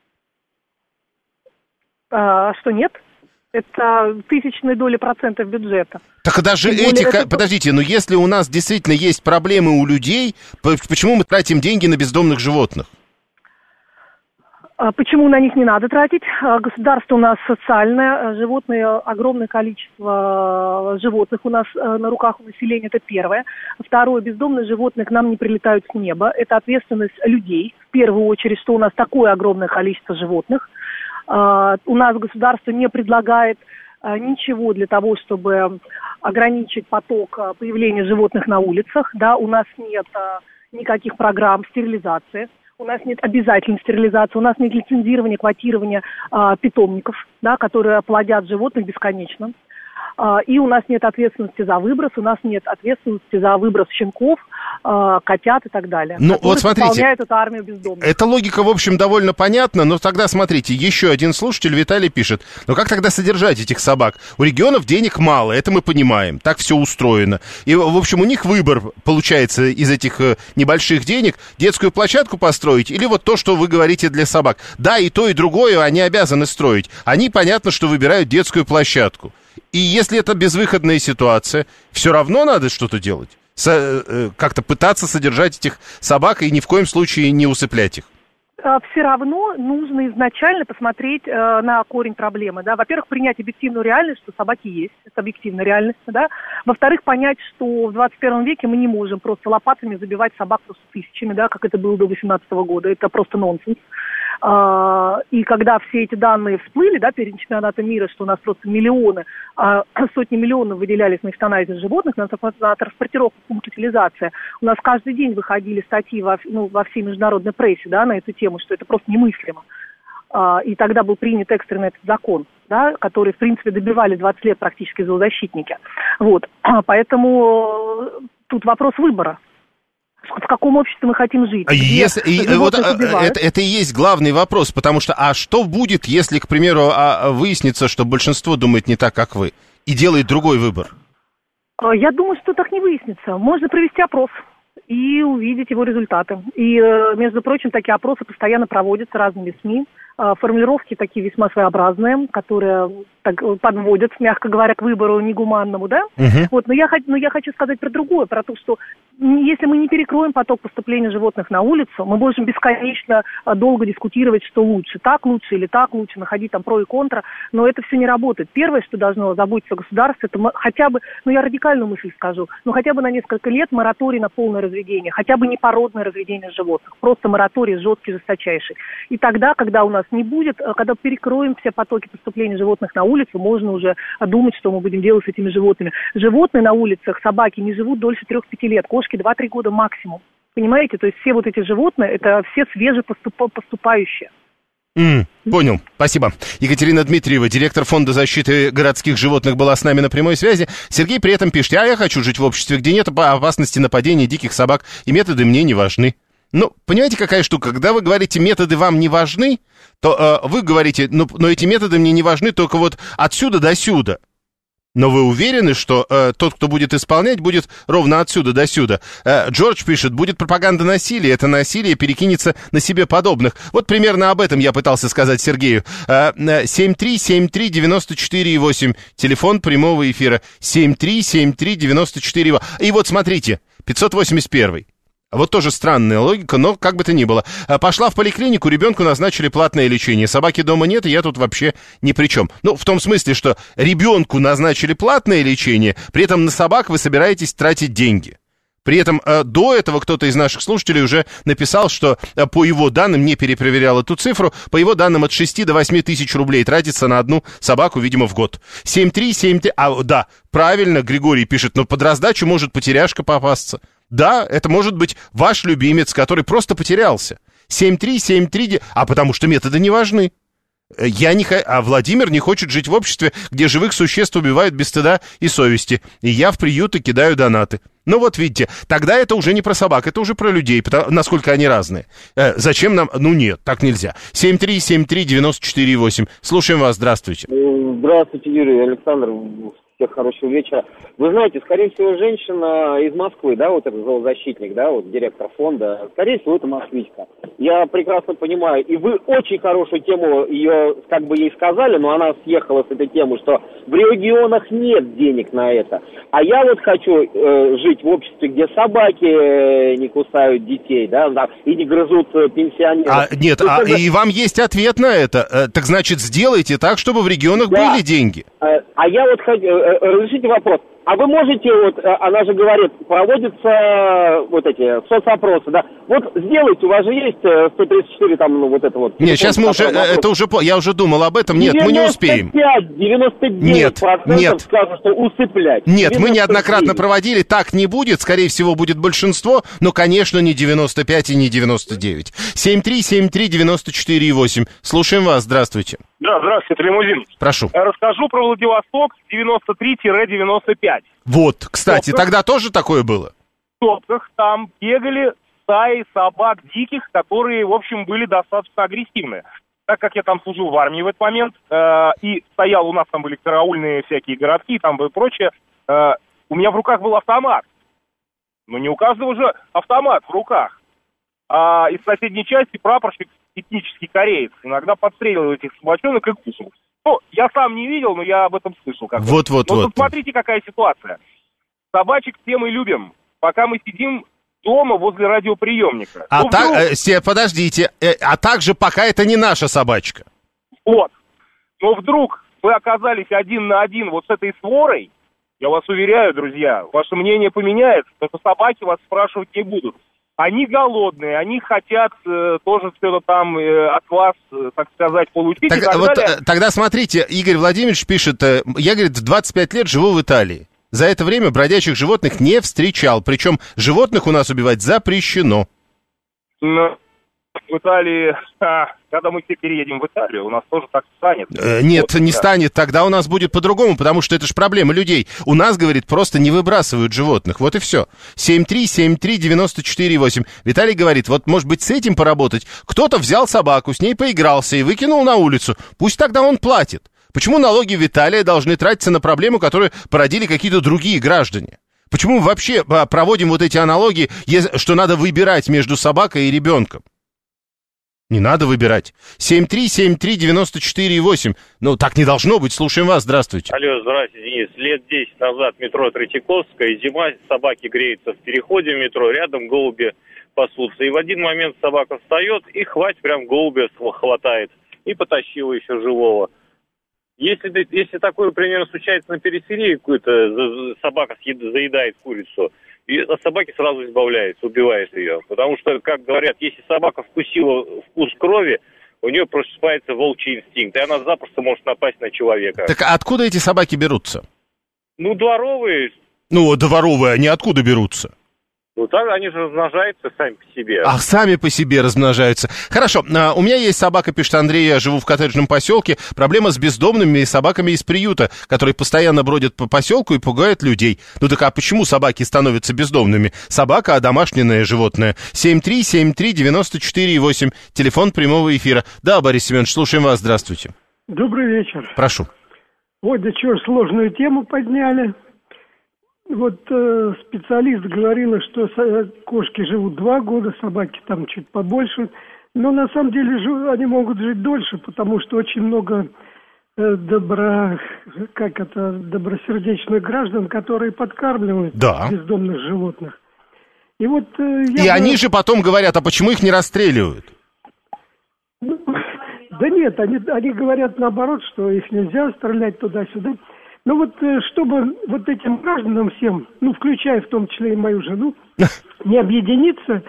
Speaker 11: А что, нет? Это тысячные доли процентов бюджета.
Speaker 2: Так даже эти... Это... Подождите, но если у нас действительно есть проблемы у людей, почему мы тратим деньги на бездомных животных?
Speaker 11: Почему на них не надо тратить? Государство у нас социальное, животные, огромное количество животных у нас на руках у населения, это первое. Второе, бездомные животные к нам не прилетают с неба. Это ответственность людей, в первую очередь, что у нас такое огромное количество животных. Uh, у нас государство не предлагает uh, ничего для того, чтобы ограничить поток uh, появления животных на улицах. Да, у нас нет uh, никаких программ стерилизации, у нас нет обязательной стерилизации, у нас нет лицензирования, квотирования uh, питомников, да, которые плодят животных бесконечно. Uh, и у нас нет ответственности за выброс, у нас нет ответственности за выброс щенков, uh, котят и так далее.
Speaker 2: Ну, вот смотрите,
Speaker 11: выполняют эту армию бездомных.
Speaker 2: Эта логика, в общем, довольно понятна, но тогда, смотрите, еще один слушатель, Виталий, пишет, ну как тогда содержать этих собак? У регионов денег мало, это мы понимаем, так все устроено. И, в общем, у них выбор, получается, из этих небольших денег, детскую площадку построить или вот то, что вы говорите для собак. Да, и то, и другое они обязаны строить. Они, понятно, что выбирают детскую площадку. И если это безвыходная ситуация, все равно надо что-то делать. Со, э, как-то пытаться содержать этих собак и ни в коем случае не усыплять их.
Speaker 11: Все равно нужно изначально посмотреть э, на корень проблемы. Да? Во-первых, принять объективную реальность, что собаки есть. Это объективная реальность. Да? Во-вторых, понять, что в двадцать первом веке мы не можем просто лопатами забивать собак просто тысячами, да, как это было до восемнадцатого года. Это просто нонсенс. И когда все эти данные всплыли, да, перед чемпионатом мира, что у нас просто миллионы, сотни миллионов выделялись на эвтаназию животных, на, на транспортировку, пункт утилизации, у нас каждый день выходили статьи во, ну, во всей международной прессе, да, на эту тему, что это просто немыслимо. И тогда был принят экстренный этот закон, да, который, в принципе, добивали двадцать лет практически зоозащитники. Вот. Поэтому тут вопрос выбора. В каком обществе мы хотим жить?
Speaker 2: Если, и, вот, это, это и есть главный вопрос, потому что, а что будет, если, к примеру, выяснится, что большинство думает не так, как вы, и делает другой выбор?
Speaker 11: Я думаю, что так не выяснится. Можно провести опрос и увидеть его результаты. И, между прочим, такие опросы постоянно проводятся разными СМИ. Формулировки такие весьма своеобразные, которые так подводят, мягко говоря, к выбору негуманному, да? Uh-huh. Вот, но я, но я хочу сказать про другое, про то, что если мы не перекроем поток поступления животных на улицу, мы можем бесконечно долго дискутировать, что лучше, так лучше или так лучше, находить там про и контра, но это все не работает. Первое, что должно заботиться государство, это хотя бы, ну я радикальную мысль скажу, ну хотя бы на несколько лет мораторий на полное разведение, хотя бы не породное разведение животных, просто мораторий жесткий, жесточайший. И тогда, когда у нас не будет, когда перекроем все потоки поступления животных на улицу, можно уже думать, что мы будем делать с этими животными. Животные на улицах, собаки, не живут дольше трех-пяти лет, кошки два-три года максимум. Понимаете? То есть все вот эти животные, это все свежепоступающие.
Speaker 2: Mm, понял, спасибо. Екатерина Дмитриева, директор Фонда защиты городских животных, была с нами на прямой связи. Сергей при этом пишет: а я хочу жить в обществе, где нет опасности нападения диких собак, и методы мне не важны. Ну, понимаете, какая штука? Когда вы говорите, методы вам не важны, то э, вы говорите, ну, но эти методы мне не важны только вот отсюда до сюда. Но вы уверены, что э, тот, кто будет исполнять, будет ровно отсюда до сюда? Э, Джордж пишет: будет пропаганда насилия, это насилие перекинется на себе подобных. Вот примерно об этом я пытался сказать Сергею. Э, семь три семь три девяносто четыре восемь, телефон прямого эфира. семь три семь три девяносто четыре восемь. И вот смотрите, пятьсот восемьдесят один. Вот тоже странная логика, но как бы то ни было. Пошла в поликлинику, ребенку назначили платное лечение. Собаки дома нет, и я тут вообще ни при чем. Ну, в том смысле, что ребенку назначили платное лечение, при этом на собак вы собираетесь тратить деньги. При этом э, до этого кто-то из наших слушателей уже написал, что э, по его данным, не перепроверял эту цифру, по его данным от шести до восьми тысяч рублей тратится на одну собаку, видимо, в год. семь три семь три... А, да, правильно, Григорий пишет, но под раздачу может потеряшка попасться. Да, это может быть ваш любимец, который просто потерялся. семь три семь три... А потому что методы не важны. Я не х... А Владимир не хочет жить в обществе, где живых существ убивают без стыда и совести. И я в приюты кидаю донаты. Ну вот видите, тогда это уже не про собак, это уже про людей, потому, насколько они разные. Э, зачем нам... Ну нет, так нельзя. семь три семь три девяносто четыре восемь. Слушаем вас, здравствуйте.
Speaker 12: Здравствуйте, Юрий, Александр. Всех хорошего вечера. Вы знаете, скорее всего, женщина из Москвы, да, вот этот зоозащитник, да, вот директор фонда, скорее всего, это москвичка. Я прекрасно понимаю, и вы очень хорошую тему ее, как бы ей сказали, но она съехала с этой темы, что в регионах нет денег на это. А я вот хочу э, жить в обществе, где собаки э, не кусают детей, да, и не грызут э, пенсионеров.
Speaker 2: А, нет, а, когда... и вам есть ответ на это. Э, так значит, сделайте так, чтобы в регионах да. были деньги.
Speaker 12: А, а я вот хочу... Разрешите вопрос. А вы можете, вот, она же говорит, проводятся вот эти соцопросы, да? Вот сделайте, у вас же есть сто тридцать четыре, там, ну, вот это вот.
Speaker 2: Нет, сейчас мы уже, это уже, я уже думал об этом, нет, мы не успеем.
Speaker 12: девяносто девять процентов
Speaker 2: нет,
Speaker 12: скажут, что усыплять.
Speaker 2: Нет, мы неоднократно проводили, так не будет, скорее всего, будет большинство, но, конечно, не девяносто пять и не девяносто девять. семь три семь три девяносто четыре восемь. Слушаем вас, здравствуйте.
Speaker 13: Да, здравствуйте, лимузин.
Speaker 2: Прошу.
Speaker 13: Расскажу про Владивосток девяносто три девяносто пять.
Speaker 2: Вот, кстати,
Speaker 13: Топках,
Speaker 2: тогда тоже такое было?
Speaker 13: В Топках там бегали стаи собак диких, которые, в общем, были достаточно агрессивные. Так как я там служил в армии в этот момент, э, и стоял, у нас там были караульные всякие городки там и прочее, э, у меня в руках был автомат. Но не у каждого же автомат в руках. А из соседней части прапорщик, этнический кореец, иногда подстреливал этих собачонок и кушал. Ну, я сам не видел, но я об этом слышал.
Speaker 2: Вот, вот,
Speaker 13: но
Speaker 2: вот.
Speaker 13: тут смотрите, какая ситуация. Собачек все мы любим, пока мы сидим дома возле радиоприемника.
Speaker 2: А
Speaker 13: ну,
Speaker 2: так,
Speaker 13: вдруг...
Speaker 2: э, подождите, э, а также пока это не наша собачка.
Speaker 13: Вот. Но вдруг вы оказались один на один вот с этой сворой, я вас уверяю, друзья, ваше мнение поменяется, только собаки вас спрашивать не будут. Они голодные, они хотят э, тоже что-то там э, от вас, э, так сказать, получить.
Speaker 2: Так,
Speaker 13: и так
Speaker 2: вот,
Speaker 13: далее.
Speaker 2: тогда смотрите, Игорь Владимирович пишет, э, я, говорит, двадцать пять лет живу в Италии. За это время бродячих животных не встречал, причем животных у нас убивать запрещено.
Speaker 13: Но в Италии, а, когда мы все переедем в Италию, у нас тоже так станет.
Speaker 2: Э, нет,
Speaker 13: вот,
Speaker 2: не
Speaker 13: да.
Speaker 2: станет, тогда у нас будет по-другому, потому что это же проблема людей. У нас, говорит, просто не выбрасывают животных, вот и все. семь три семь три девяносто четыре восемь. Виталий говорит, вот, может быть, с этим поработать. Кто-то взял собаку, с ней поигрался и выкинул на улицу. Пусть тогда он платит. Почему налоги в Италии должны тратиться на проблему, которую породили какие-то другие граждане? Почему мы вообще проводим вот эти аналогии, что надо выбирать между собакой и ребенком? Не надо выбирать. семь три семь три девяносто четыре восемь. Ну, так не должно быть. Слушаем вас. Здравствуйте.
Speaker 14: Алло, здравствуйте, Денис. Лет десять назад метро Третьяковская, зима, собаки греются в переходе метро, рядом голуби пасутся. И в один момент собака встает, и хватит, прям голубя хватает. И потащила еще живого. Если, если такое, примерно, случается на периферии, какую-то собака заедает курицу, и от собаки сразу избавляется, убивает ее. Потому что, как говорят, если собака вкусила вкус крови, у нее просыпается волчий инстинкт, и она запросто может напасть на человека.
Speaker 2: Так откуда эти собаки берутся?
Speaker 14: Ну, дворовые.
Speaker 2: Ну, дворовые, они откуда берутся?
Speaker 14: Ну, так они же размножаются сами по себе.
Speaker 2: Ах, сами по себе размножаются. Хорошо, а, у меня есть собака, пишет Андрей, я живу в коттеджном поселке. Проблема с бездомными собаками из приюта, которые постоянно бродят по поселку и пугают людей. Ну так а почему собаки становятся бездомными? Собака, а домашнее животное. семь три семь три девяносто четыре восемь, телефон прямого эфира. Да, Борис Семенович, слушаем вас, здравствуйте.
Speaker 15: Добрый вечер.
Speaker 2: Прошу.
Speaker 15: Вот да чего сложную тему подняли. Вот э, специалист говорила, что со- кошки живут два года, собаки там чуть побольше. Но на самом деле жив- они могут жить дольше, потому что очень много э, добро, как это, добросердечных граждан, которые подкармливают
Speaker 2: Да.
Speaker 15: бездомных животных. И вот э, я
Speaker 2: И
Speaker 15: бы-
Speaker 2: они же потом говорят, а почему их не расстреливают?
Speaker 15: Ну, да нет, они, они говорят наоборот, что их нельзя стрелять туда-сюда. Ну вот, э, чтобы вот этим гражданам всем, ну, включая в том числе и мою жену, не объединиться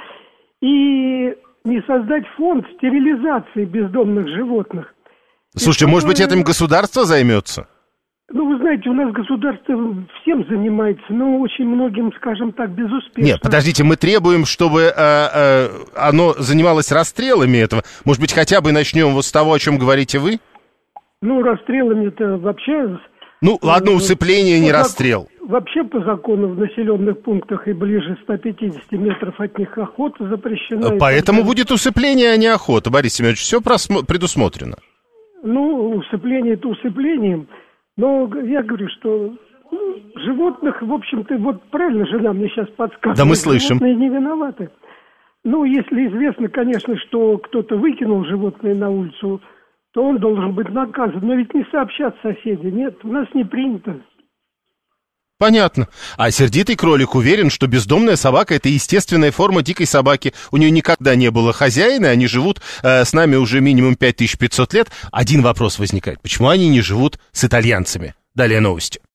Speaker 15: и не создать фонд стерилизации бездомных животных.
Speaker 2: Слушайте,
Speaker 15: И
Speaker 2: может быть,
Speaker 15: чтобы-
Speaker 2: этим государство займется?
Speaker 15: Ну, вы знаете, у нас государство всем занимается, но очень многим, скажем так, безуспешно.
Speaker 2: Нет, подождите, мы требуем, чтобы э, э, оно занималось расстрелами этого. Может быть, хотя бы начнем вот с того, о чем говорите вы?
Speaker 15: Ну, расстрелами-то вообще...
Speaker 2: Ну, ладно, усыпление, не
Speaker 15: по зак-
Speaker 2: расстрел.
Speaker 15: Вообще по закону в населенных пунктах и ближе ста пятидесяти метров от них охота запрещена. и
Speaker 2: Поэтому
Speaker 15: так далее.
Speaker 2: будет усыпление, а не охота. Борис Семенович, все просмо- предусмотрено.
Speaker 15: Ну, усыпление это усыплением. Но я говорю, что ну, животных, в общем-то, вот правильно жена мне сейчас подсказывает.
Speaker 2: Да мы слышим.
Speaker 15: Животные не виноваты. Ну, если известно, конечно, что кто-то выкинул животное на улицу, то он должен быть наказан. Но ведь не сообщат соседи. Нет, у нас не принято.
Speaker 2: Понятно. А сердитый кролик уверен, что бездомная собака — это естественная форма дикой собаки. У нее никогда не было хозяина, они живут э, с нами уже минимум пять тысяч пятьсот лет. Один вопрос возникает. Почему они не живут с итальянцами? Далее новости.